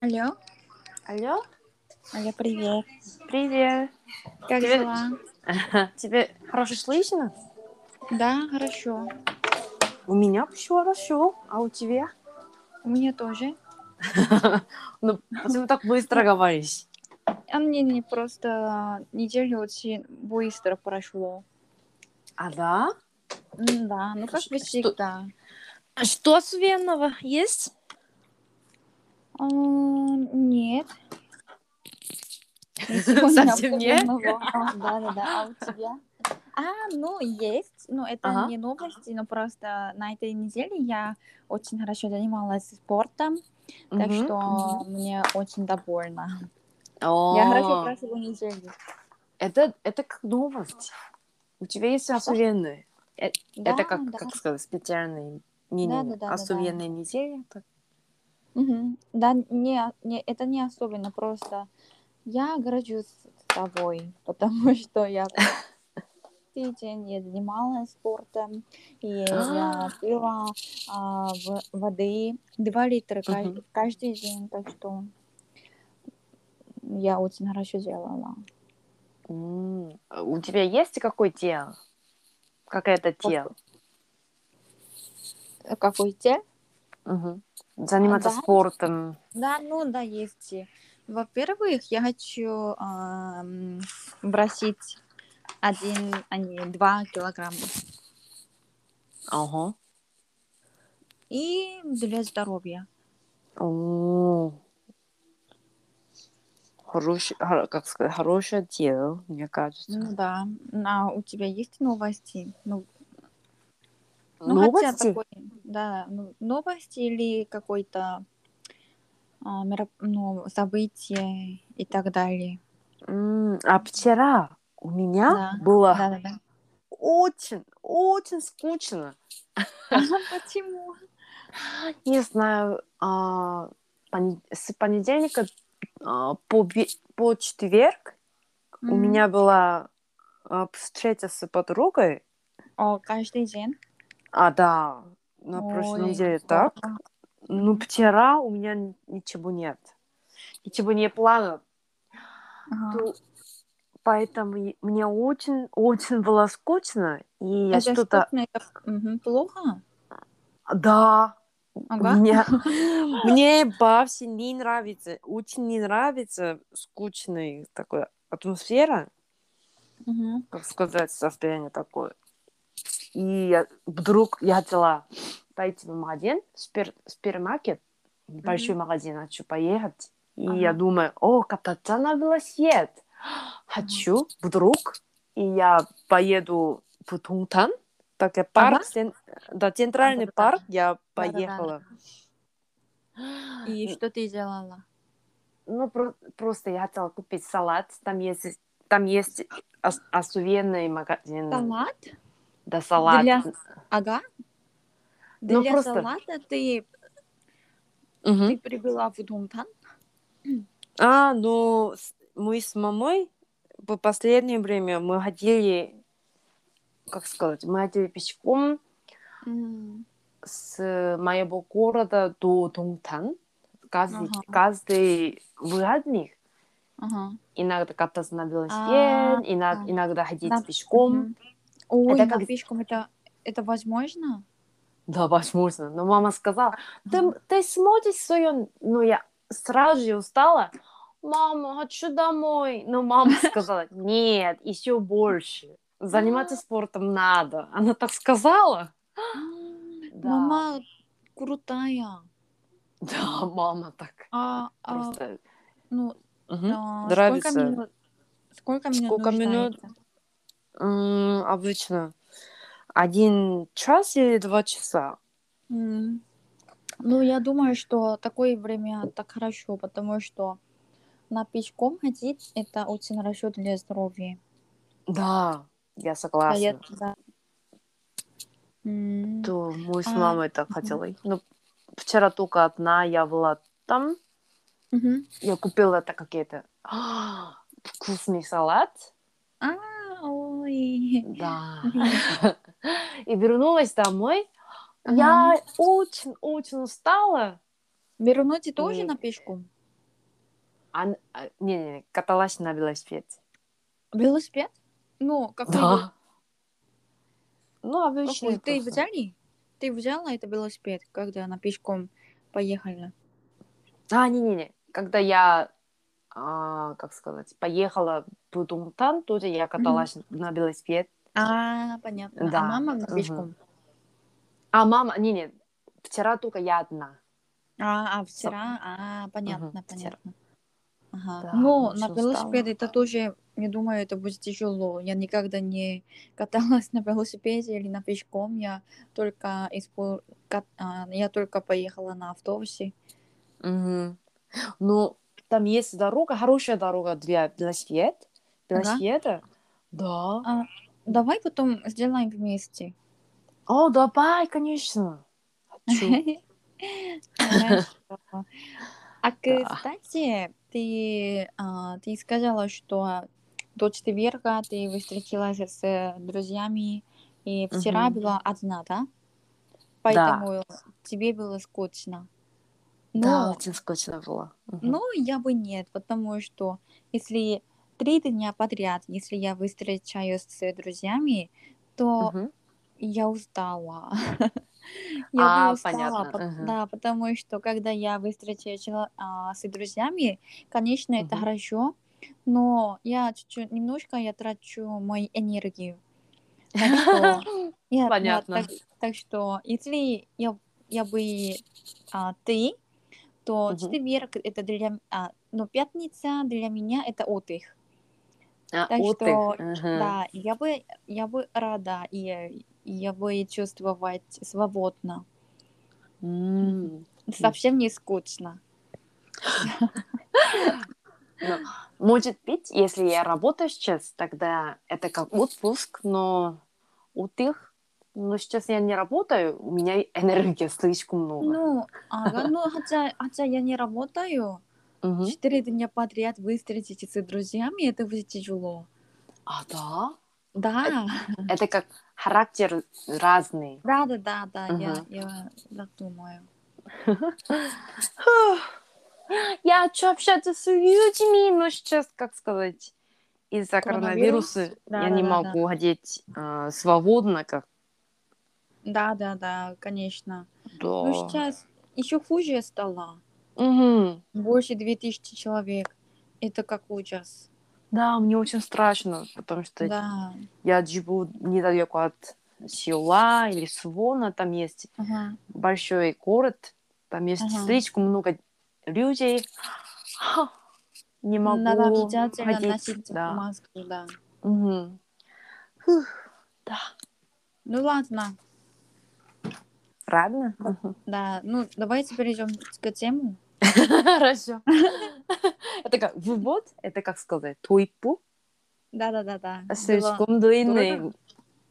Алло, Алло, алло, привет. привет. Как Тебе, дела? тебе хорошо слышно? Да, хорошо. У меня все хорошо, а у тебя? У меня тоже. Ну, почему так быстро говоришь? А мне не просто неделю очень быстро прошло. А да? Да, ну как Ш- бы Что, всегда. что особенного есть? Нет, ничего не Совсем нет? особенного. Да. А у тебя? Ну есть. Ну это Ага. не новости, но просто на этой неделе я очень хорошо занималась спортом, так Мгм. что мне очень довольна. Я хорошо О, прошла неделю. это как новость. У тебя есть Что? особенные. Да, Это как, да, как сказать, специальные, не да. особенные недели. Мгм. Да, это не особенно, просто я горжусь тобой, потому что я каждый день я занималась спортом, и я пила воды 2 литра Мгм. каждый день, так что я очень хорошо делала. У тебя есть какое тело? Какое-то тело? Какой те? Мгм. Заниматься Да, спортом. да, есть. Во-первых, я хочу бросить 2 килограмма. Ага. И для здоровья. О, как сказать, хорошее дело, мне кажется. Ну да. А у тебя есть новости? Ну хотя Новости? такой, да, ну, новости или какой-то событие и так далее. А вчера у меня Да, было да. очень, очень скучно. Почему? Не знаю, с понедельника по четверг у М. меня была встреча с подругой. О, каждый день? Да, на прошлой Ой, неделе так. здорово. Ну, Мгм. вчера у меня ничего нет. Ничего не плана. Ага. То, поэтому мне очень было скучно. И я Это что-то... скучно, это плохо? Да, у Ага. меня... Мне вообще не нравится, очень не нравится скучная такая атмосфера, Мгм. как сказать, состояние такое. И вдруг я хотела пойти в магазин, супермаркет, большой Мгм. магазин, хочу поехать. И я Ага. думаю, кататься на велосипед. Ага. Хочу, вдруг. И я поеду в Тунтан. Так, Ага. парк, да, центральный Да. парк, я Да. поехала. И что ты делала? Ну, просто я хотела купить салат. Там есть особенный магазин. Салат? Да, салат. Для... Ага. Ну, Для просто... салата ты Мгм. прибыла в Думтан? Ну, мы с мамой в последнее время мы ходили, как сказать, мы ходили пешком М. с моего города до Тунтан. Каждый, Ага. каждый выходных. Ага. Иногда кататься на велосипед, А, иногда ходить на- пешком. мгм. Ой, Это на как... пешком это возможно? Да, возможно. Но мама сказала, ты, Ага. ты смотришь свое... Ну, я сразу же устала. Мама, хочу домой. Но мама сказала, нет, еще больше. Заниматься спортом надо. Она так сказала. Да, Мама крутая. да, мама так А, а, просто ну, сколько нравится. минут, сколько минут Сколько минут? нуждается? Обычно 1 час или 2 часа. М. Ну, я думаю, что такое время так хорошо, потому что на пешком ходить это очень хорошо для здоровья. Да, я Да, я, согласна. да. М. То мы с А, мамой так мгм. хотели. Но вчера только одна я была там. Мгм. Я купила это какие-то вкусный салат. А, ой. Да. Мгм. И вернулась домой. Ага. Я очень-очень устала. Вернуть тоже И на пешку? Не, каталась на велосипеде. Велосипед? Ну, какой Да. Ну, обычный какой? Ты просто. взяли? Ты взяла это велосипед, когда она пешком поехала? Не. Когда я, как сказать, поехала в Думтан, тоже я Мгм. каталась на велосипед. Понятно. А Да. мама на Мгм. пешком? А мама, не, вчера только я одна. Вчера? Мгм, Понятно, вчера. понятно. Ага. Да, Ну, на очень устала. велосипеде это тоже, не думаю, это будет тяжело. Я никогда не каталась на велосипеде или на пешком. Я только поехала на автобусе. Мгм. Ну, там есть дорога, хорошая дорога для Ага. велосипеда. Да. А, давай потом сделаем вместе. О, давай, конечно. Хочу. Хорошо. Да. Кстати, ты сказала, что до четверга ты встретилась с друзьями, и вчера Мгм. была одна, да? Да. Поэтому тебе было скучно. Да, Но, очень скучно было. но Мгм. я бы нет, потому что если 3 дня подряд, если я встречаюсь с друзьями, то Мгм. я устала. Я бы устала, Понятно. Мгм. да, потому что когда я встречаюсь с друзьями, конечно, это Мгм. хорошо, но я чуть-чуть, немножко я трачу мою энергию. Так что, да, Понятно. так что, если я бы ты, то Мгм. четверг это но пятница для меня это отдых. Так Отдых. что, Мгм. да, я бы рада, и я бы чувствовать свободно. М. Мгм. Совсем не скучно. Ну, может быть, если я работаю сейчас, тогда это как отпуск, но отдых. Но сейчас я не работаю, у меня энергии слишком много. Ну, ага, ну хотя я не работаю, Мгм. 4 дня подряд встретиться с друзьями, это будет тяжело. Да? Э- Да, Это как характер разный. да, Мгм. я так думаю. Я хочу общаться с людьми, но сейчас, как сказать, из-за Коронавирус? коронавируса я не Да. могу ходить свободно, как Да, конечно. Ну, да. сейчас еще хуже стало. Мгм. Больше 2000 человек. Это как ужас. Да, мне очень страшно, потому что Да, я живу недалеко от села или Свона, там есть ага, большой город, там есть ага. слишком много людей. Ха, не Надо могу обязательно ходить, носить да. маску, да. Мгм. Фух, да, Ну ладно, ладно. Мгм. да. Ну, давайте перейдем к тему. Хорошо. Это как вывод, это как сказать, тойпу, Да. Было слишком дорого? длинный.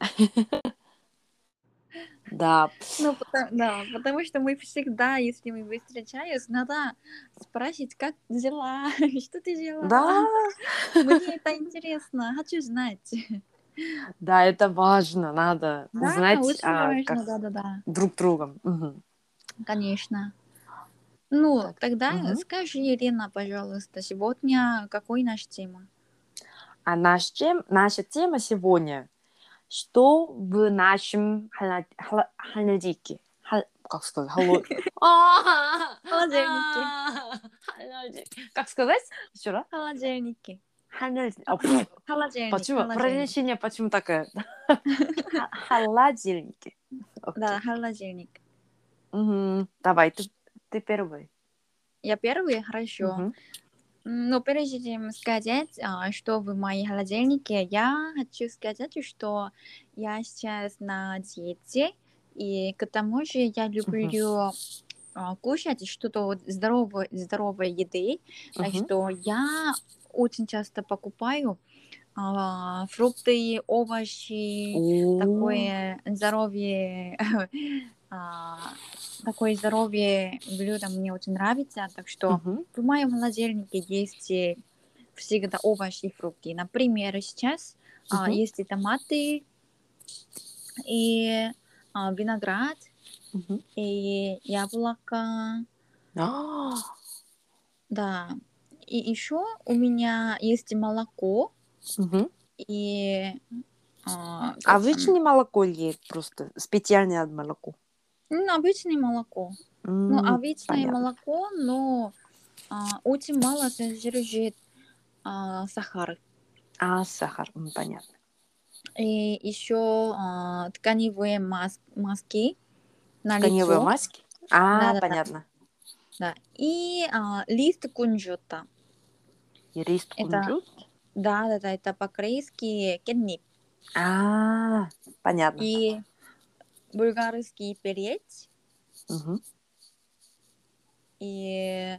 Да, Ну, потому что мы всегда, если мы встречаемся, надо спросить, как дела, что ты да, делала. Мне это интересно, хочу знать. да, это важно, надо Да, узнать, очень важно, как да, друг другом. Мгм. конечно. Ну, Так, тогда мгм. скажи, Ирина, пожалуйста, сегодня какой наша тема? А наша тема сегодня, что в нашем холодильнике? Как сказать? Холодильники. Как сказать? Еще раз? Холодильники. Холодильник. Почему? Холодильник. Произношение почему такое? Холодильники. Да, Окей. холодильник. Давай, ты первый. Я первый? Хорошо. Мгм. Но прежде чем сказать, что в моей холодильнике, я хочу сказать, что я сейчас на диете, и к тому же я Мгм. люблю кушать что-то вот здоровой еды, так Мгм. что я очень часто покупаю фрукты, овощи, О. такое здоровье, а, такое здоровье блюдо мне очень нравится, так что Мгм. в моем холодильнике есть всегда овощи и фрукты. Например, сейчас Мгм. есть и томаты, и виноград, Мгм. и яблоко, А, да, И еще у меня есть молоко Мгм. и как там, Обычное молоко или просто специальное молоко? обычное молоко. Ну, обычное Понятно. молоко, но очень мало содержит сахар. Сахар. Понятно. И еще тканевые маски на Тканевые лицо. маски? Да-да-да. Понятно. Да. И лист кунжута. И рис Это, кунжут? да-да-да, это по-корейски кетнип. Понятно. И болгарский перец. Мгм. И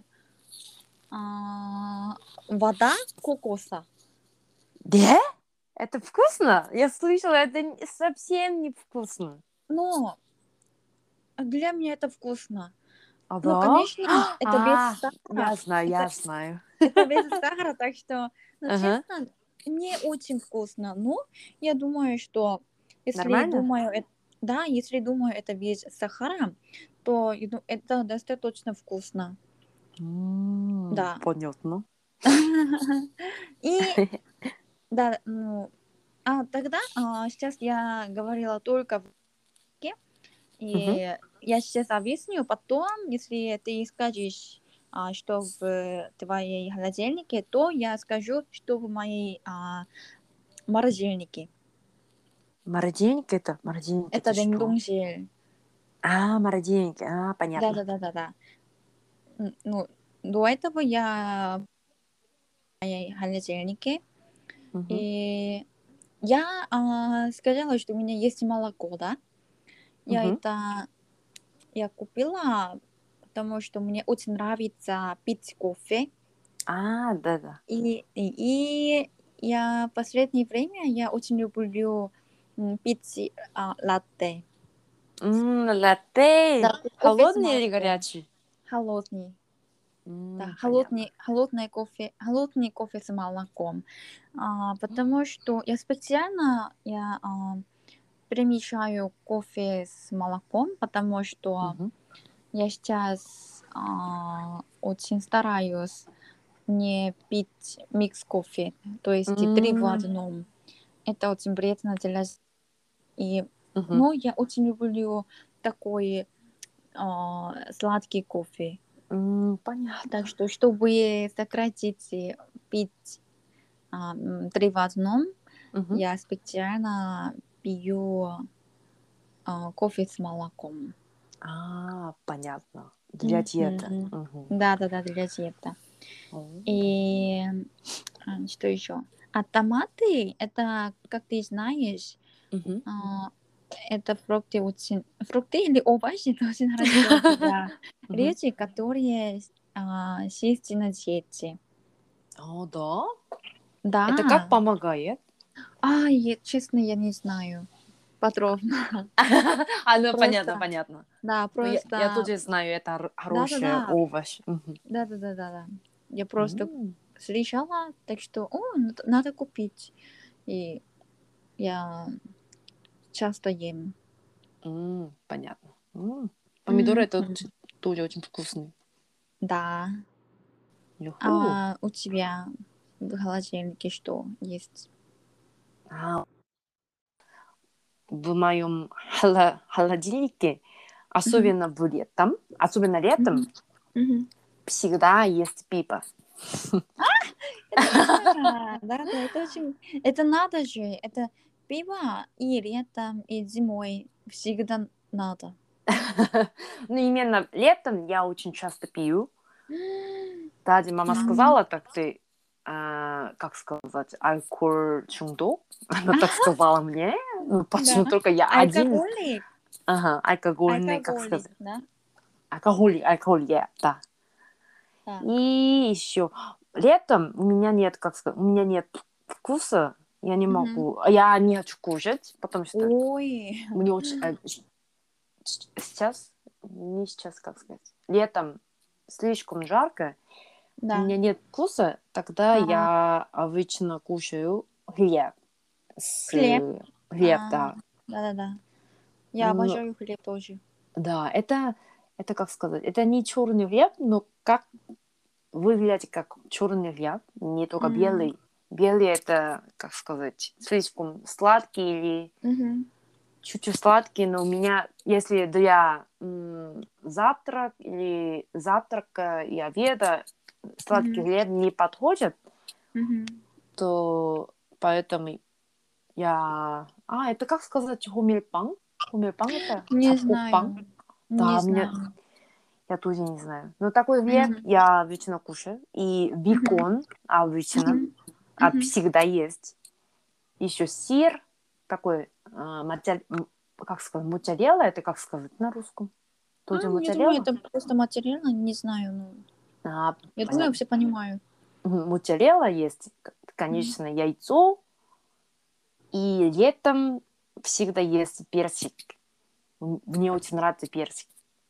вода кокоса. Да? Это вкусно? Я слышала, это совсем не вкусно. Но для меня это вкусно. Ну, Да? конечно, это без сахара. Я знаю, я Это, знаю. это без сахара, так что, ну, Ага. честно, не очень вкусно. Но я думаю, что если Нормально? думаю, да, если думаю, это без сахара, то это достаточно вкусно. Да. Понятно. И да, ну, тогда сейчас я говорила только в русском, Мгм. и я сейчас объясню потом, если ты скажешь, что в твоей холодильнике, то я скажу, что в моей морозильнике. Морозильник это? Морозильник Это это что? 냉동실. Морозильник. Понятно. Да-да-да-да-да. Ну, до этого я в моей холодильнике, Мгм. и я сказала, что у меня есть молоко, да? Я Мгм. это я купила, потому что мне очень нравится пить кофе. Да-да. И я в последнее время я очень люблю пить латте. Латте. Да, кофе с Холодный или молоком. горячий? Холодный. Да, Понятно. холодный кофе с молоком. Потому что я специально перемешаю кофе с молоком, потому что Мгм. я сейчас очень стараюсь не пить микс кофе, то есть и три в М, одном. Это очень вредно для и мгм. но я очень люблю такой сладкий кофе. Так Понятно. что, чтобы сократить пить три в одном, Мгм. я специально пью кофе с молоком. Понятно. Для диеты. Мгм. Мгм. Да-да-да, для диеты. М. И что еще? А томаты, это, как ты знаешь, Мгм. а, это фрукты или овощи, это очень хорошо для Мгм. люди, которые сесть на диете. Да? Это как Да. помогает? Честно, я не знаю подробно. Ну понятно, Просто, понятно. да, Ну, я просто, тоже знаю, это хороший да-да-да, овощ. Мгм. да-да-да-да. Я просто М, слышала, так что, надо купить. И я часто ем. Понятно. Помидоры это Мгм. тоже очень вкусный. Да. Юху. А у тебя в холодильнике что есть? А, в моем холодильнике, Мгм. особенно летом, Мгм. Мгм. всегда есть пиво. Это да, да, это очень, это надо же, это пиво и летом, и зимой всегда надо. Ну, именно летом я очень часто пью. Даже мама М. сказала, так ты, как сказать, алкоголь 중독? Она так сказала мне. Ну, Да. почему только я один? Алкоголик, Алкогольный, как алкоголик, сказать? да? Да. Так. И еще летом у меня нет вкуса, Мгм. я не хочу кушать, потому что Ой, мне очень, сейчас, не сейчас, как сказать, летом слишком жарко, у да. меня нет вкуса, тогда А, я обычно кушаю хлеб с хлеб. хлеб, да. Да-да-да. Я Ну, обожаю хлеб тоже. да, это как сказать, это не черный хлеб, но как выглядит как черный хлеб, не только М. белый. Белый это, как сказать, слишком сладкий или Мгм. чуть-чуть сладкий, но у меня, если для завтрак или завтрака и обеда сладкий Мгм. хлеб не подходит, Мгм. то поэтому я... это как сказать хумильпан? Хумильпан это Не чапкопан? знаю. Не Да, меня... знаю. Я тоже не знаю. Но такой хлеб Мгм. я обычно кушаю. И Мгм. бекон обычно Мгм. Мгм. всегда есть. Еще сыр такой, как сказать, моцарелла, это как сказать на русском? Тоже Я думаю, моцарелла? это просто материально, не знаю. Ну, А, я думаю, понятно. все понимают. Моцарелла есть, Мгм. конечно, яйцо. И летом всегда есть персик. Мне очень нравится персик.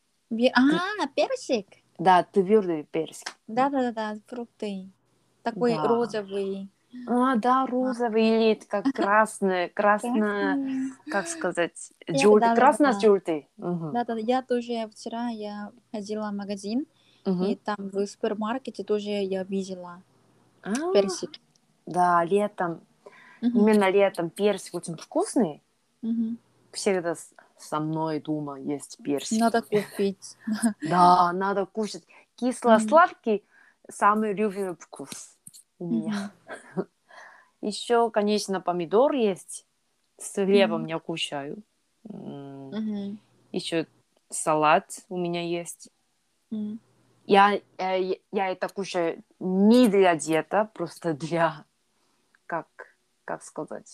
Персик? Да, твердый персик. Да-да-да, фрукты. Такой Да. розовый. Да, А, розовый или как Красный. как сказать, желтый, Да-да-да-да. красно-желтый. Мгм. Да-да, я тоже вчера я ходила в магазин, и Мгм. там в супермаркете тоже я видела А, персик. да, летом, Мгм. именно летом персик очень вкусный. Мгм. Всегда со мной дома есть персик. Надо купить. Да, надо кушать. Мгм. Кисло-сладкий самый любимый вкус у меня. Мгм. Еще, конечно, помидор есть. С хлебом Мгм. я кушаю. Мгм. Еще салат у меня есть. Мгм. Я это кушаю не для диета, просто для, как, как сказать,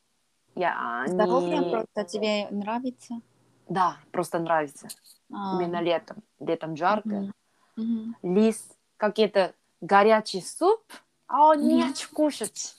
я Здоровье не... просто тебе нравится? Да, просто нравится. А, Именно летом. Летом жарко. мгм. Мгм. Лист, какие-то горячий суп, не Мгм. хочу кушать.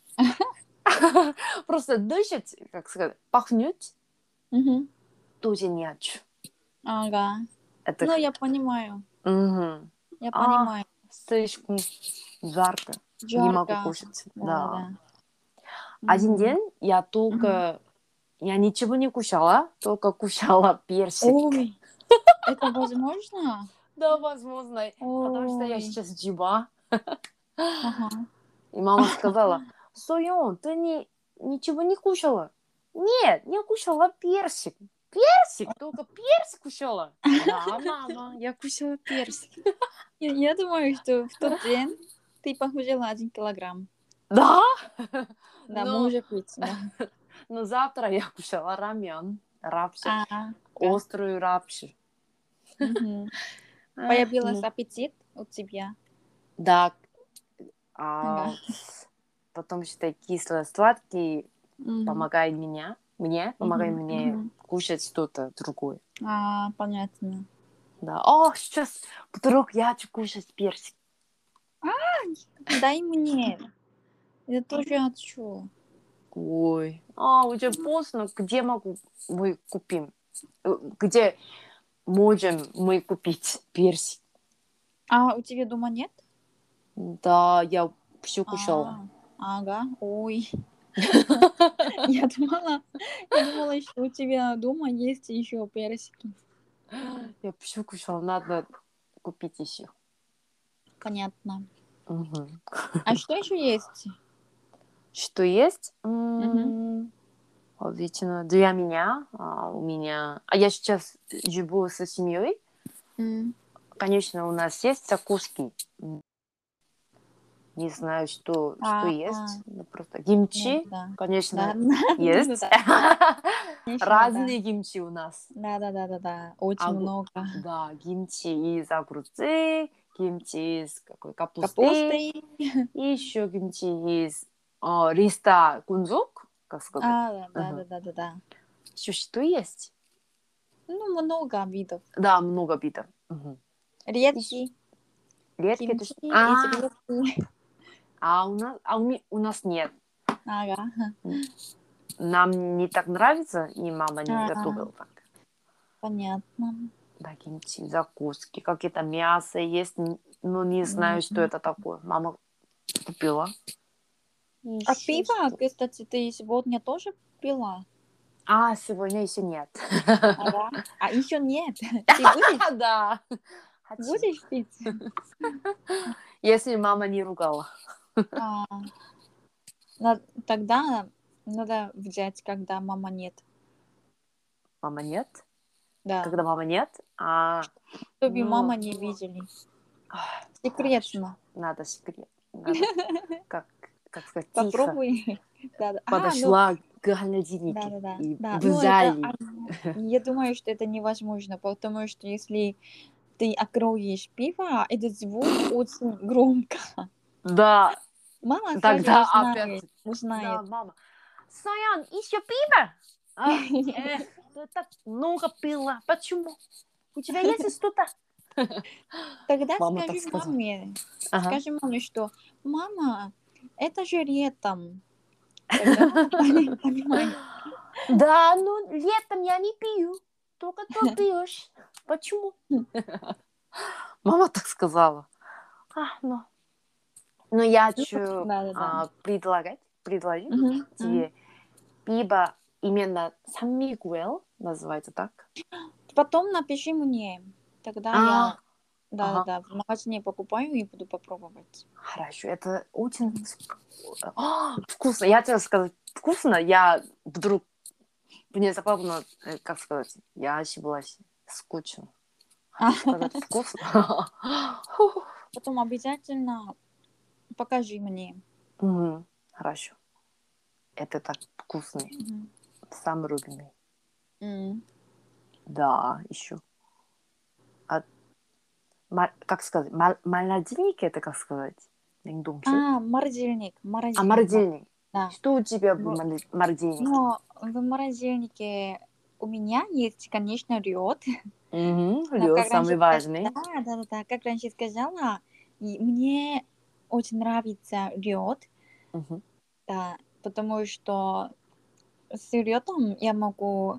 Просто дышать, как сказать, пахнуть Мгм. тоже не хочу. Ага. Это... Ну, я понимаю. Мгм. Я А, понимаю. слишком жарко. Не могу Жарко. кушать. Да. Да-да-да. Один Мгм. день я Мгм. только... Я ничего не кушала, только кушала персик. Ой, это возможно? Да, возможно, потому что я Ой. сейчас жива. Ага. И мама сказала, Соён, ты ничего не кушала? Нет, я кушала персик. Персик? Только персик кушала? Да, мама, я кушала персик. Я думаю, что в тот день ты похудела 1 килограмм. Да? Да, Но, может быть, да. но завтра я кушала рамен, рапши, Ага. острую рапши. Мгм. Эх, Появился аппетит у тебя. да, Ага. а, потому что кисло-сладкий Мгм. помогает Мгм. мне Мгм. кушать что-то другое. Понятно. Да. Сейчас вдруг я хочу кушать персик. Дай мне. Я тоже хочу. Ой, уже поздно. Где мы купим? Где можем мы купить персик? А у тебя дома нет? Да, я все кушала. Ага. Ой. Я думала, что у тебя дома есть еще персики. Я все кушала, надо купить еще. Понятно. Мгм. А что еще есть? Что есть? Мгм. Обычно для меня, у меня... я сейчас живу со семьей. М. Конечно, у нас есть закуски. Не знаю, что А, есть. Ну, просто ну гимчи, да. Да, конечно, ну есть. да, конечно, да. Разные гимчи у нас. Да. Очень много. Да, гимчи из огурцы, гимчи из какой капусты, Капусты. и еще гимчи из риста кунжук, как сказать. Да. Еще что есть? Ну, много видов. Да, много видов. Мгм. Редьки, Редьки это кимчи что? из редьки. У нас нет. Ага. Нам не так нравится, и мама не А, готовила так. понятно. Да, кимчи, закуски, какие-то мясо есть, но не знаю, что М. это такое. Мама купила. И А еще пиво, что? кстати, ты сегодня тоже пила? Сегодня еще нет. Ага. А еще нет. Ты будешь? Да. Будешь пить? Если мама не ругала. А, тогда надо взять, когда мама нет. Мама нет? Да. Когда мама нет? Чтобы мама не видели. Секретно. Надо секрет. Надо, как сказать, тихо. Попробуй. Да, да. Подошла к холодильнику Да. и Да, в но это, зале. я думаю, что это невозможно, потому что если ты откроешь пиво, этот звук очень громко. Да, Мама сразу тогда опять. узнает. Да, мама. Саян, еще пиво? Ты так много пила. Почему? У тебя есть что-то? Тогда Мама так скажи сказала. маме. Ага. Скажи маме, что мама, это же летом. Тогда мама понимает. Да, ну летом я не пью. Только ты пьешь. Почему? Мама так сказала. Ну, я хочу Да. предложить Мгм. тебе пиво именно Санмигуэл, называется так. Потом напиши мне. Тогда А, я ага. в магазине покупаю и буду попробовать. Хорошо, это очень вкусно. Я тебе сказать, вкусно. Я вдруг внезапно, как сказать, я ошиблась. Скучно. Хочу сказать, вкусно. Потом обязательно покажи мне. Хорошо. Это так вкусный. Мгм. Самый любимый. М. Да, еще. Как сказать? Молодильник это как сказать? 냉동실? Морозильник. Морозильник. Да. Что у тебя в Но, морозильнике? но в морозильнике у меня есть, конечно, лед. Но Лед как раньше самый важный. да, как раньше сказала, и мне очень нравится лед, Мгм. да, потому что с ледом я могу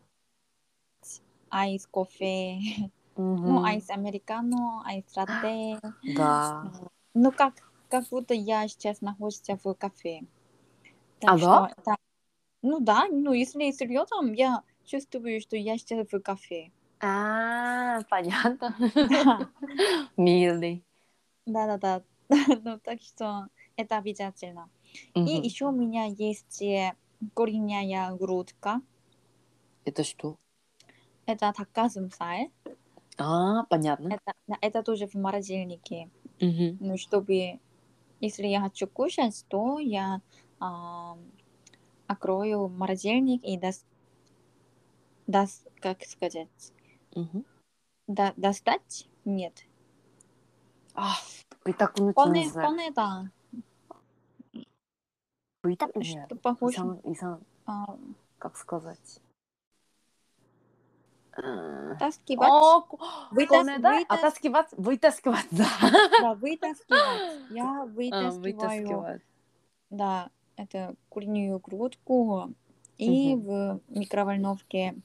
айс кофе, ну, Мгм. айс американо, айс латте. Да. Ну, как будто я сейчас нахожусь в кафе. А Так да? что это, ну да, ну, если с ледом, я чувствую, что я сейчас в кафе. Понятно. Да, Милый. да. Ну, так что это обязательно. И Мгм. еще у меня есть куриная грудка. Это что? Это 닭가슴살. Понятно. Это тоже в морозильнике. Мгм. Ну, чтобы, если я хочу кушать, то я а, открою морозильник и как сказать, Мгм. достать? Нет. Притакнуть не знаю. 꺼내다. Нет. Что похоже. А, Как сказать? таскивать. Вытаскивать. Вытаскивать, да. Да, вытаскивать. Я вытаскиваю, Вытаскивать. да, это куриную грудку и Мгм. в микроволновке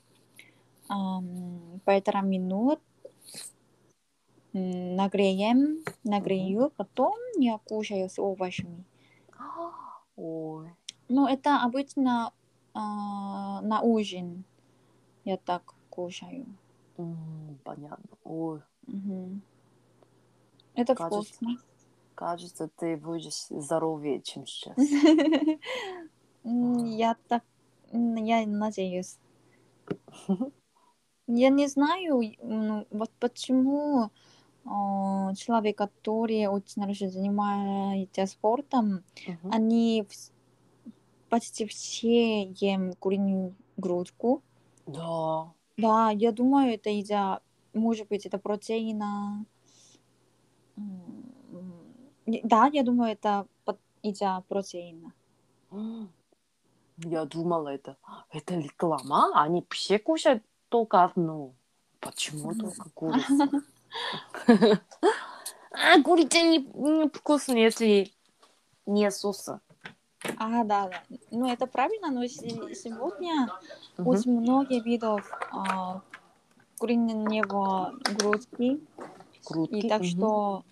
1,5 минут нагрею, потом я кушаю с овощами. Ой. Ну, это обычно на ужин я так кушаю. Понятно. Ой, Мгм. Это кажется, вкусно. кажется, ты будешь здоровее, чем сейчас. Я так, я надеюсь. Я не знаю, ну, вот почему человек, который очень хорошо занимается спортом, Мгм. они почти все ем куриную грудку. Да. Да, я думаю, это из-за, может быть, это протеина. Да, я думаю, это из-за протеина. Я думала, это реклама. Они все кушают только одну. Почему только курица? Курица не вкусно, если не соуса. Да. Ну, это правильно, но сегодня Мгм. очень много видов куриного грудки. И Грудки. так что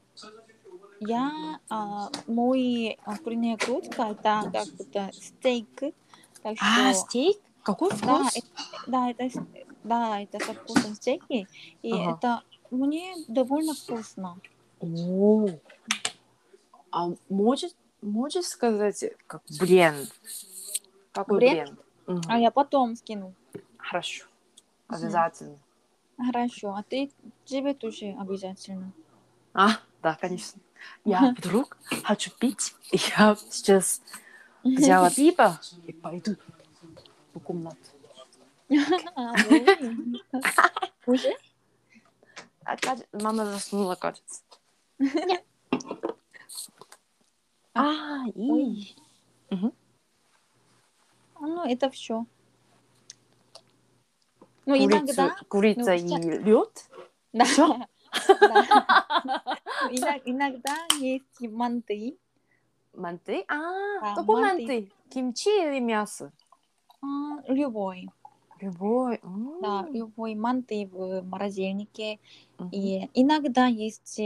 мой куриная грудка, это как будто стейк. Так что, Стейк? Какой да, вкус? да, это со вкусом стейки. И Ага. это мне довольно вкусно. О, а можешь сказать, как бренд? Какой Бренд? бренд? А я потом скину. Хорошо, Мгм. обязательно. Хорошо, а ты тебе тоже обязательно. Да, конечно. Я вдруг хочу пить. Я сейчас взяла пиво и пойду в комнату. Ой, уже? Мама заснула, кажется. А, ой, И... Мгм. ну это все. Ну иногда, ну Курица и сейчас, лед. да, Все? да. Ну, иногда есть и манты. Манты? Да, Какой манты, манты? Кимчи или мясо? любой. Любой. Да, любой манты в морозильнике. Мгм. И иногда есть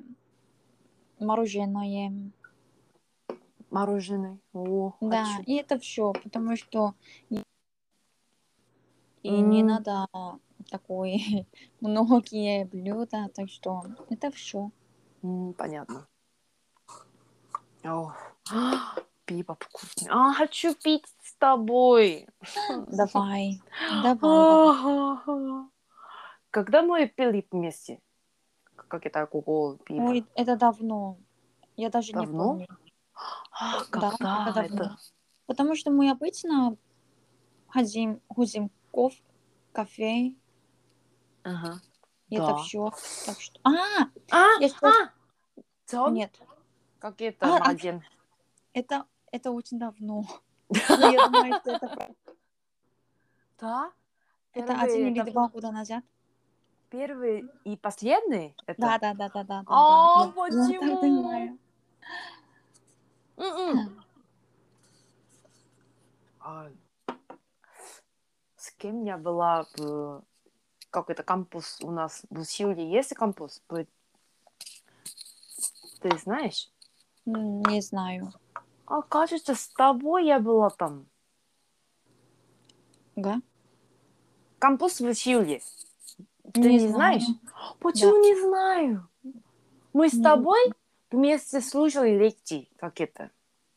мороженое. Мороженое. О, Да, хочу. и это все, потому что и не М, надо такое многие блюда, так что это все. Понятно. О, пиво вкусное. Хочу пить с тобой. Давай, давай, давай. Ага. Когда мы пили вместе? Как это, кого пиво? Ой, это давно. Я даже не Давно? помню. Да, это Когда давно. это? Потому что мы обычно ходим кафе, Ага. и это Да. все. Так что... А, Я сейчас... Джон? Нет. Как это, А, а, магазин? это очень давно. Но я думаю, что Да? это один Первый, или это два года назад. первый и последний? Да, Это? да, да, да, да, да, да. Я так Почему? думаю. М-м. А, с кем я была в... Как это, кампус у нас в Сеуле есть кампус? Ты знаешь? Не знаю. Кажется, с тобой я была там. Да? Кампус в Сеуле. Ты Не не знаю. знаешь? Да. Почему не знаю? Мы с Не... тобой вместе слушали лекции. Как это?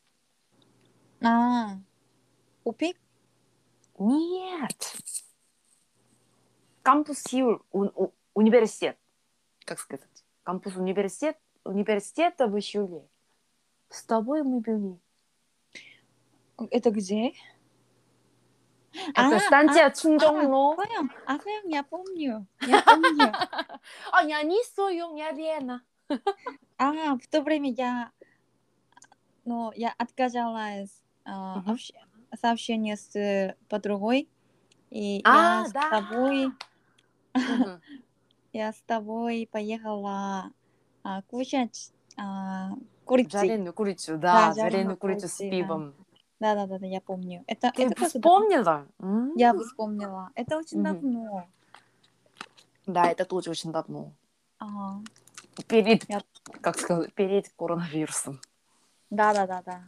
А, УПИК? Нет. Кампус Сеул. Университет. Как сказать? Кампус университета в Сеуле. С тобой мы были. Это где? Это станция Чун정로. Соем, я помню. Я помню. Я не Союм, я Лена. В то время я отказалась Мгм. сообщение с подругой, и я с Да. тобой, Мгм. я с тобой поехала кушать курицы. Жареную курицу, Да, да, жареную жареную курицу с курицу, да. пивом. Да, да, да, да, я помню. Это Ты когда? вспомнила? Я вспомнила. Это очень Мгм. давно. Да, это тоже очень давно. Ага. Перед, Я... как сказать, перед коронавирусом. Да, да, да, да.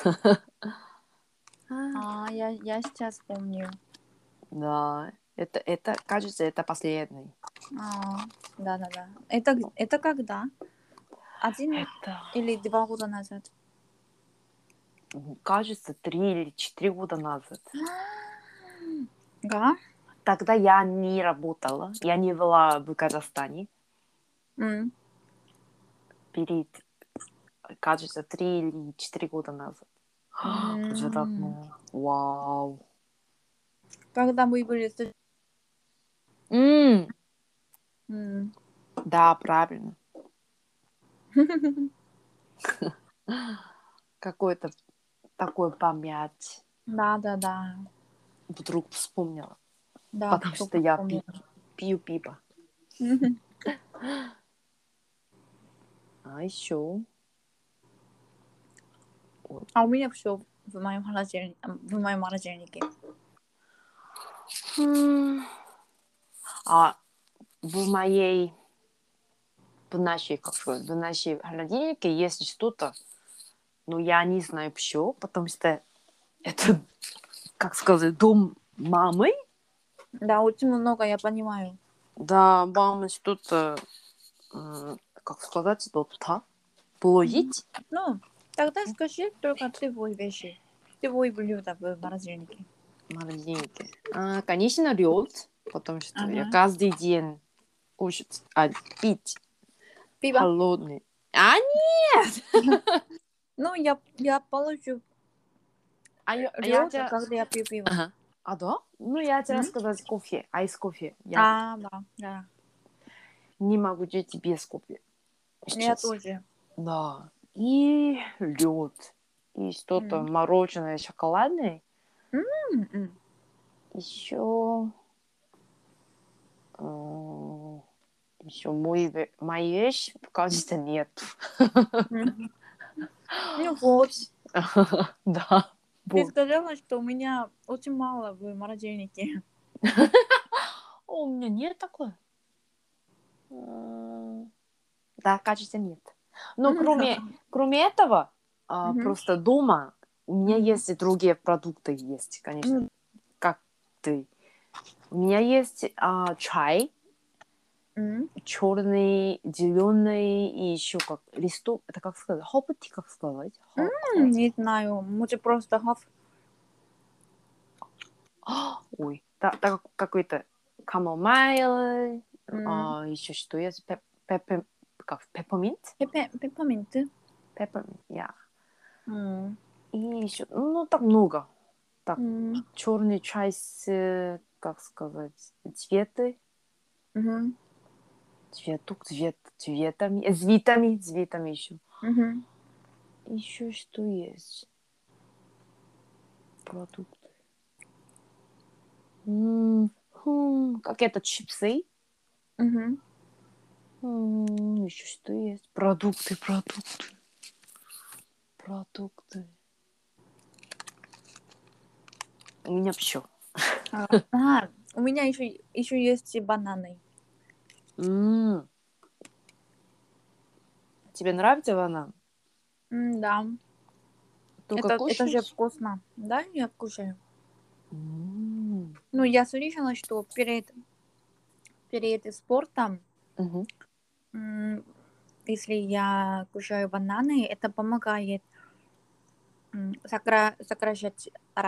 А, Я сейчас помню. Да, это, кажется, это последний. А, да, да, да. Это когда? Один Это, или два года назад? кажется, 3 или 4 года назад. Да? Тогда я не работала, я не была в Казахстане. М. Перед, кажется, 3 или 4 года назад. Уже М. давно. Вау. Когда мы были М, М. Да, правильно. Какой-то такой память Да, да, да. вдруг вспомнила. Да, Потому вдруг что я вспомнила. пью пиво. А еще... А у меня все в моем холодильнике. А в моей, в нашей, как сказать, в нашей холодильнике есть что-то, но я не знаю все, потому что это, как сказать, дом мамы. Да, очень много, я понимаю. Да, мама что-то, как сказать, что-то положить. Ну, тогда скажи только твой вещи. Твой блюдо в морозильнике. В морозильнике. Конечно, лед, потому что я Ага. каждый день кушать, пить Пиво. холодный. А нет! Ну, я положу Я лед, тебе... когда я пью пиво. Ага. А да? Ну, я тебе М? сказать кофе, айс кофе. Я Да, да. не могу жить без кофе Я сейчас. тоже. Да. И лед. И что-то М. мороженое, шоколадное. М. Еще... Еще мои вещи, кажется, нет. М. Ну вот, Да. ты Вот. сказала, что у меня очень мало в морозильнике. У меня нет такой. Да, кажется, нет. Но кроме этого, Мгм. просто дома у меня Мгм. есть и другие продукты есть, конечно. М. Как ты. У меня есть чай, М. черный, зеленый и еще как листок. Это как сказать? Хопти, как сказать? Не знаю, может просто Ой, да, какой-то камомайл, м, еще что есть? Как пепперминт? пепперминт. Пепперминт, я. М. И еще, ну, так много. Так, М. черный чай с, как сказать, Мгм. цветами, с витами еще. Мгм. Еще что есть? Продукты. Как это, чипсы? Мгм. Еще что есть? Продукты. У меня все. У меня еще есть и бананы. Тебе нравится банан? Да, Только это же кушаешь? вкусно. Да, я кушаю. М. Ну, я слышала, что перед спортом, Мгм. м, если я кушаю бананы, это помогает сокращать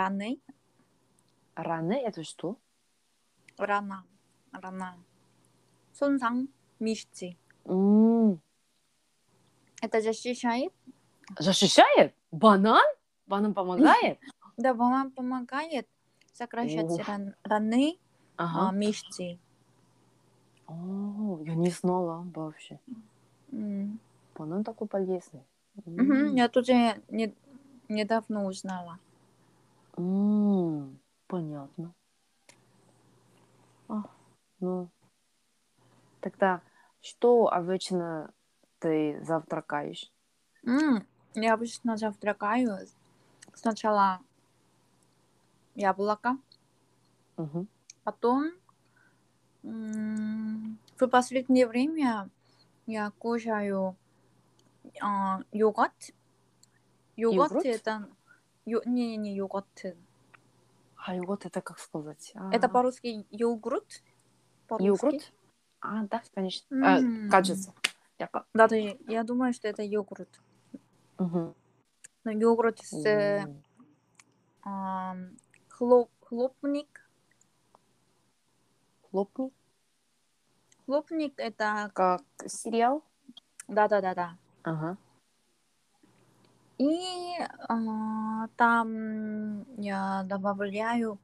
Раны это что? рана, рана, 손상 мышцы. М. Это защищает, Защищает? Банан? Банан помогает? да, вам помогает сокращать Уф. раны, Ага. мышцы. Я не знала вообще. М. Банан такой полезный. Мгм, я тоже недавно узнала. Понятно. А, ну, тогда что обычно ты завтракаешь? Я обычно завтракаю сначала яблоко, Мгм. потом в последнее время я кушаю йогурт. Йогурт Йогурт? это не йогурт. Йогурт это как сказать? Это по-русски йогурт. По-русски. Йогурт? Да, конечно. М. Кажется. Я. Да, я думаю, что это йогурт. Мгм. Но йогурт с О, хлопник. Хлопни. Хлопник это Как сериал? да-да-да-да. Ага. И там я добавляю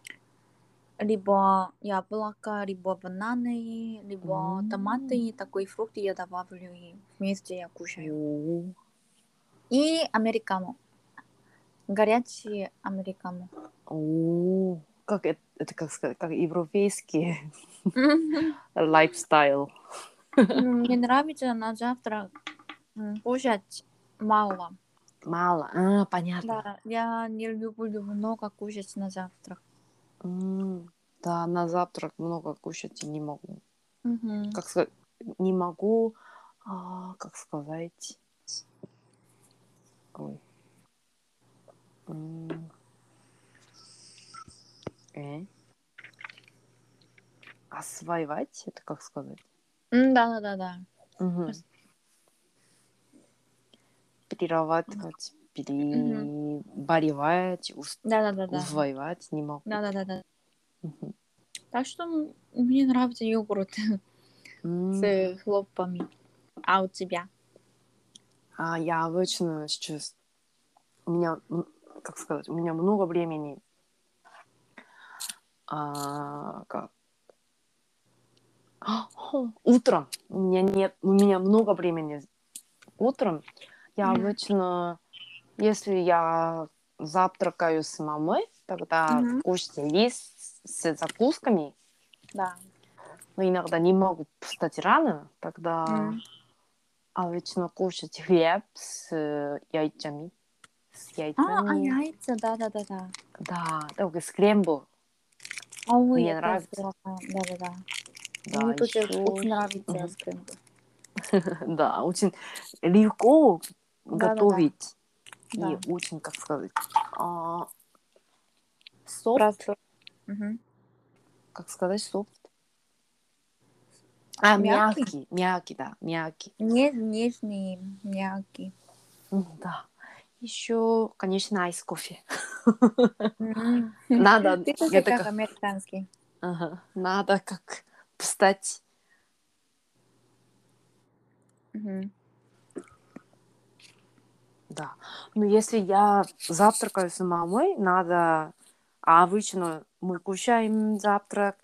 либо яблоко, либо бананы, либо М. томаты. Такой фрукт я добавлю и вместе я кушаю. О. И американо. Горячий американо. Как это как сказать, как европейский лайфстайл. Мне нравится на завтрак кушать мало. Мало. Понятно. Да, я не люблю много кушать на завтрак. Да, на завтрак много кушать не могу. Мгм. Как сказать, не могу, как сказать, ой, м, усваивать, это как сказать? Да. Мгм. Перерабатывать, Мгм. переболевать, Да. усваивать не могу. Да. Мгм. Так что мне нравится йогурт М. с хлопьями. А у тебя? А я обычно сейчас... У меня, как сказать, у меня много времени. Как? Утром. У меня много времени. Утром я обычно, если я завтракаю с мамой, тогда Мгм. кушать рис с закусками. Да. Но иногда не могу встать рано, тогда обычно кушать хлеб с яйцами. С яйцами. Яйца, да. Да, только скрембл. Ой, Мне это нравится. здорово. Да. Да, Мне тоже еще. очень нравится скрэмбл. Да, очень легко Да. готовить. И очень, как сказать, софт. Просто. Мгм. Как сказать софт? Мягкий? Мягкий, да, мягкий. Нежный, мягкий. Да. Еще, конечно, айс кофе. М. Надо, Ты тоже это как как, американский. ага, надо как встать. Мгм. Да. Но если я завтракаю с мамой, надо... А обычно мы кушаем завтрак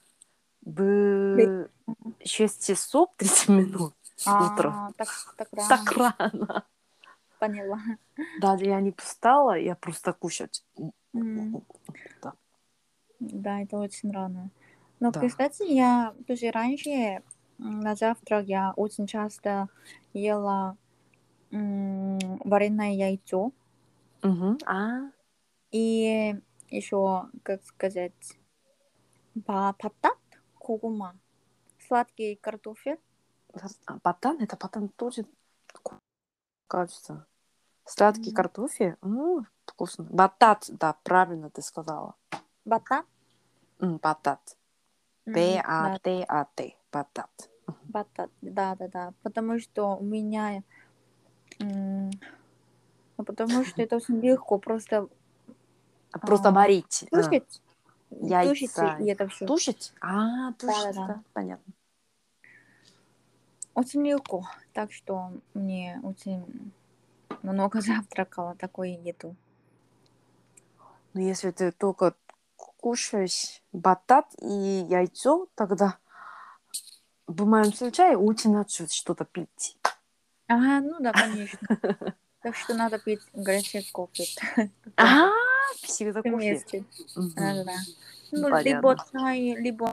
в 6 часов 30 минут утра. Так Так рано. рано. Поняла. Даже я не встала, я просто кушать. М. Да. Да, это очень рано. Но, Да. кстати, я тоже раньше на завтрак я очень часто ела вареное яйцо Мгм. и еще, как сказать, батат, кугума, сладкий картофель. Батан, это батан тоже кажется. Сладкий М, картофель. Вкусно. Батат, да, правильно ты сказала. Батат. Батат. Да, Батат. Батат. батат. Да. Потому что у меня, м, ну, потому что это очень легко, просто Просто а, варить тушить, тушите, яйца. и это все. Тушить? Тушить, Да. да, понятно. Очень легко. Так что мне очень много завтракала такой еду. Но если ты только кушаешь батат и яйцо, тогда в моем случае очень надо что-то пить. Ага, ну да, конечно. Так что надо пить горячий кофе А, тоже всегда кофе. вместе. Мгм. Да. Ну, либо Понятно. чай, либо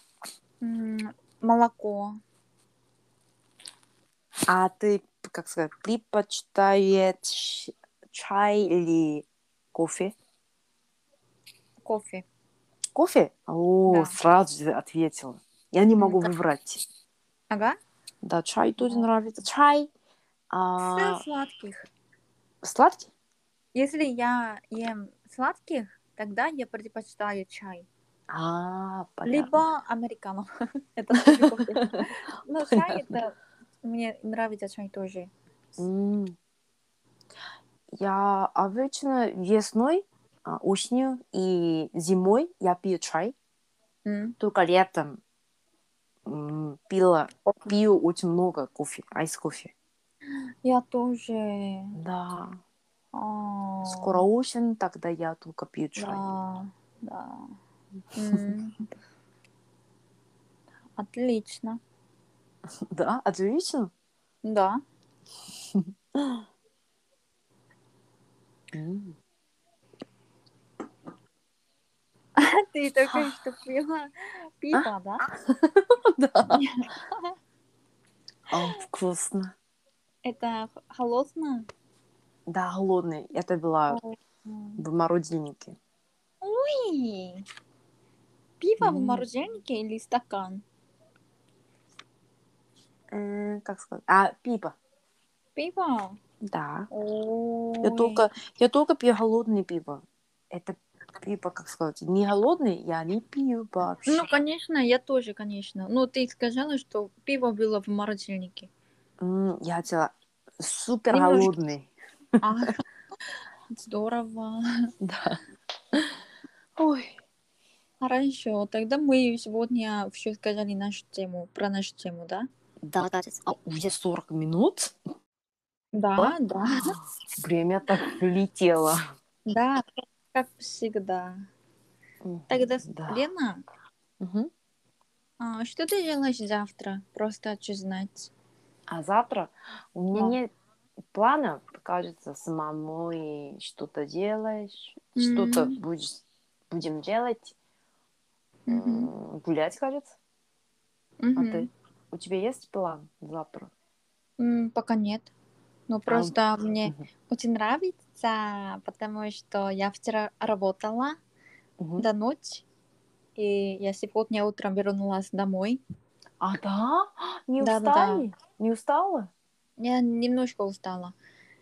молоко. А ты, как сказать, предпочитаешь чай или кофе? Кофе. Кофе? О, Да. сразу же ответила. Я не М, могу ка- выбрать. Ага. Да, чай тоже Ну, нравится. Чай с а, сладких. сладкий? Если я ем сладких, тогда я предпочитаю чай. Понятно. Либо американо. Это тоже кофе. Но чай Понятно. это... Мне нравится чай тоже. М, Я обычно весной, осенью и зимой я пью чай. М, Только летом кофе. пью очень много кофе, айс кофе. Я тоже. Да, скоро А, осень, тогда я только пью чай. да. М, Отлично. Да, отлично. Да. М. Ты только что пила А? пиво, да? Да. Вкусно. Это холодно? Да, голодный. Это было О, в морозильнике. Ой, пиво в М. морозильнике или стакан? Как сказать? Пиво. Пиво? Да. Я Ой. только, я только пью холодное пиво. Это Типа, как сказать, не голодный, я не пью вообще. Ну, конечно, я тоже, конечно. Но ты сказала, что пиво было в морозильнике. Я тебя супер Немножко. голодный. А, здорово. Да. Ой. Хорошо, тогда мы сегодня все сказали нашу тему, про нашу тему, да? Да, да. Уже 40 минут? Да, да, Время так летело. да, как всегда. Тогда, Да. Лена, Мгм. что ты делаешь завтра? Просто хочу знать. А завтра у меня Да. нет плана, кажется, самому и что-то делаешь, что-то М, будем делать, мгм, гулять, кажется. А мгм. ты? У тебя есть план завтра? Пока нет. Но А, просто мне мгм, очень нравится, потому что я вчера работала мгм. до ночи, и я сегодня утром вернулась домой. А, да? Не Да-да-да. устали? Не устала? Я немножко устала.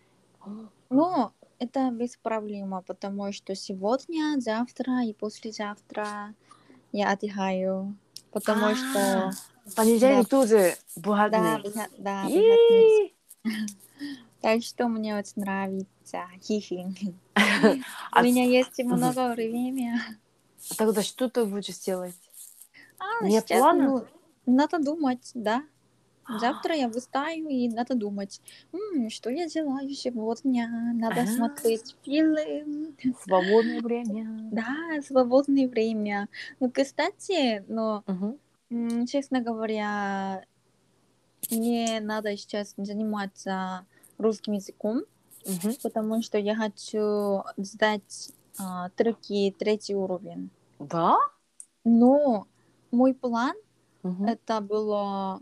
Но это без проблем, потому что сегодня, завтра и послезавтра я отдыхаю, потому А, что да, понедельник тоже да, выходный. да, выходные. И Так что мне очень нравится. Хихи. У А меня есть мгм. много времени. Тогда что ты будешь делать? Нет Сейчас, плана? ну, надо думать, да. Завтра я встаю и надо думать, что я делаю сегодня, надо А, смотреть фильм. свободное время. Да, свободное время. Ну, кстати, Мгм, честно говоря, мне надо сейчас заниматься русским языком, мгм. потому что я хочу сдать третий уровень. Да? Но мой план Мгм. это было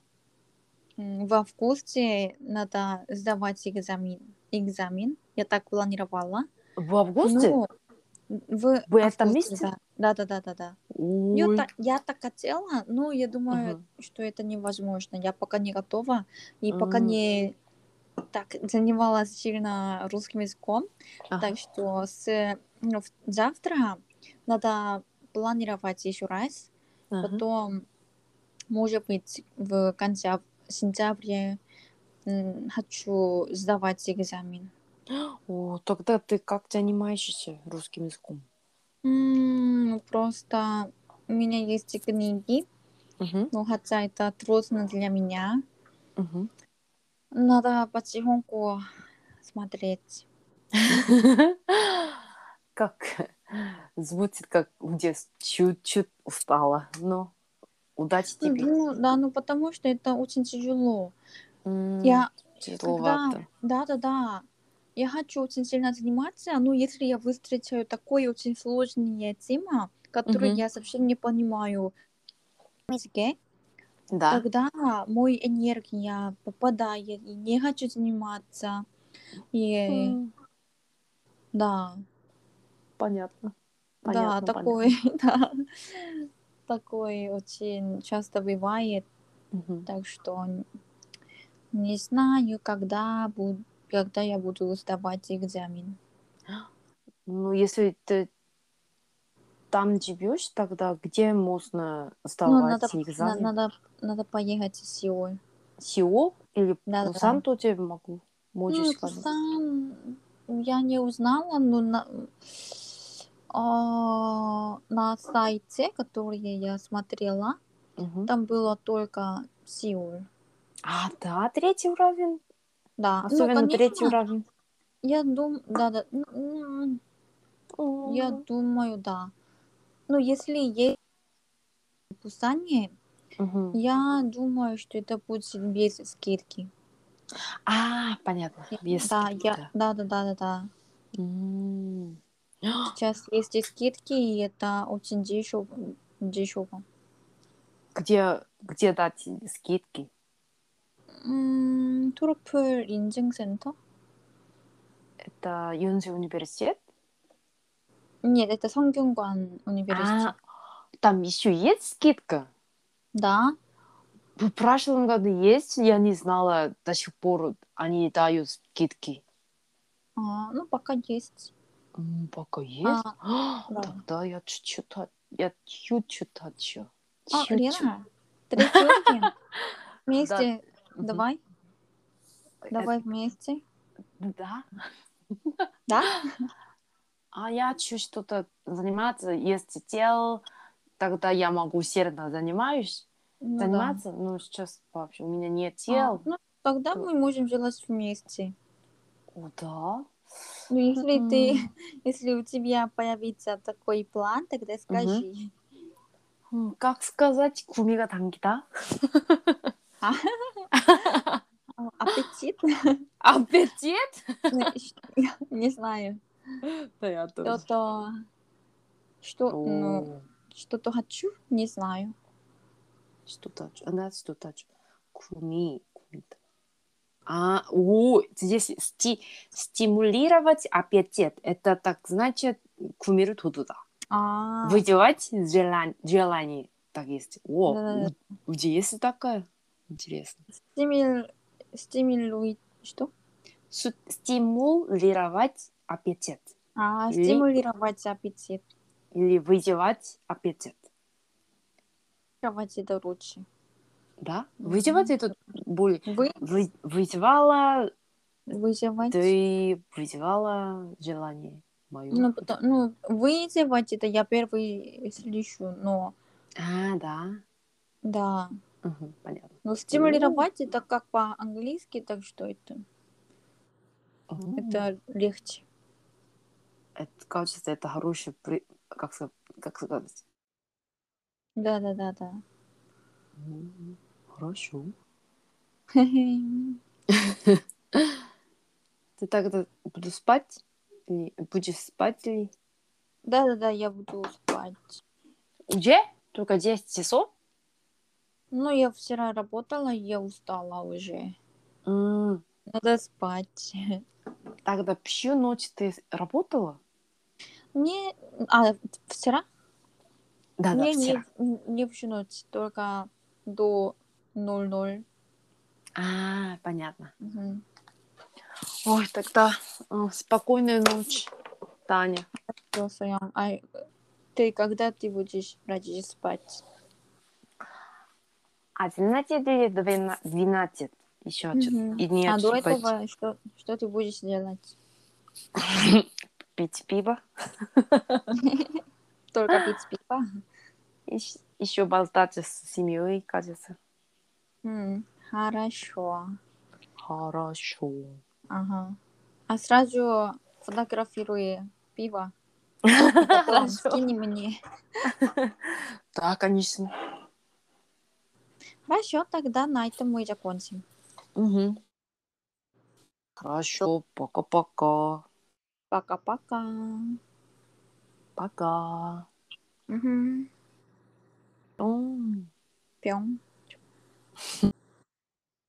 в августе надо сдавать экзамен. Я так планировала. В августе? Но в В этом августе, месте? да. Да-да-да-да-да. Ой. Я так хотела, но я думаю, Мгм. что это невозможно. Я пока не готова и пока М, не так занималась сильно русским языком. Так Ага. что завтра надо планировать еще раз. Ага. Потом, может быть, в конце сентября хочу сдавать экзамен. О, тогда ты как занимаешься русским языком? Просто у меня есть книги, Мгм, но хотя это трудно для меня. мгм. Надо потихоньку смотреть. Как звучит, как где чуть-чуть устала. Но удачи тебе. Ну да, ну потому что это очень тяжело. М, Я когда Тяжеловато. да-да-да, я хочу очень сильно заниматься, но если я встречаю такой очень сложные тема, которую Мгм. я совсем не понимаю в языке, Да. тогда мой энергия попадает, и не хочу заниматься. И М, да, Понятно. да, Понятно, такой, понятно. да, такой очень часто бывает. Мгм. Так что не знаю, когда я буду сдавать экзамен. Ну, если ты там живешь, тогда где можно Ну, сдавать экзамен? надо поехать в Сеул. Сеул или Да-да-да. Пусан тоже можешь Ну, сказать? Пусан я не узнала, но на сайте, который я смотрела, Мгм. там было только Сеул. Да, третий уровень. Да, ну, Особенно третий конечно, уровень. я думаю, да-да, я М, думаю, да. Ну, если есть в Пусане, мгм. я думаю, что это будет без скидки. Понятно. Без Да, скидки, да. да-да-да-да-да. М. Сейчас есть и скидки, и это очень дешево. Дешево. Где дать скидки? 토로플 인증센터? Это Юнзи университет? Нет, это 성균관 А, университет. там еще есть скидка? Да, В прошлом году есть, я не знала, до сих пор они дают скидки. ну пока есть. Пока А, есть? да. Тогда я чуть-чуть хочу. А, Чуть-чуть. Лена, третий день. Да. Вместе. Мгм. Давай. Э, Давай вместе. Да. Да? А я хочу что-то заниматься. Если дел, тогда я могу усердно Ну да. заниматься. Но сейчас вообще у меня нет А, дел. ну, тогда То... мы можем делать вместе. О, да. Ну, если ты, М, если у тебя появится такой план, тогда мгм. скажи. Как сказать, 구미가 당기다? А, аппетит? Аппетит? Ну, не знаю. Да, я тоже. Что-то, что, ну, О, что-то хочу? Не знаю. что-то, она что-то, кумита. Здесь стимулировать аппетит. Это так значит кумиру тудуда. А, Вызывать желание. Так есть. да-да-да. Где есть такая? Интересно. Стимул, стимулирует, что? Стимулировать аппетит. А, Или, стимулировать аппетит. или вызывать аппетит. Стимулировать это лучше. Да? Вызывать Мгм. это более... Вы Вызывала... вызывать. Ты вызывала желание мое. Ну, ну, вызывать это я первый слышу, но Да. да. Мгм, понятно. Но стимулировать это как по-английски, так что О, это легче. это, кажется, это хороший... как сказать? Да-да-да-да. Хорошо. Ты тогда буду спать? Будешь спать ли? Да-да-да, я буду спать. Уже? Только 10 часов? Ну, я вчера работала, я устала уже. М, Надо спать. Тогда всю ночь ты работала? Не, а вчера? Да, Не, вчера. не всю ночь, только до 00. Понятно. Мгм. Ой, тогда спокойной ночи, Таня. Всё, Соян. А ты когда ты будешь ложиться спать? 11 или 12? Еще Мгм. и нет, А до быть. этого что ты будешь делать? Пить пиво. Только пить пиво? Еще болтать с семьей, кажется. Хорошо. Хорошо. Ага. А сразу фотографируй пиво и потом Хорошо. скинь мне. Да, конечно. Хорошо, тогда на этом мы закончим. Мгм. Хорошо. Пока-пока. Пока-пока. Пока. Угу. М. Пьем.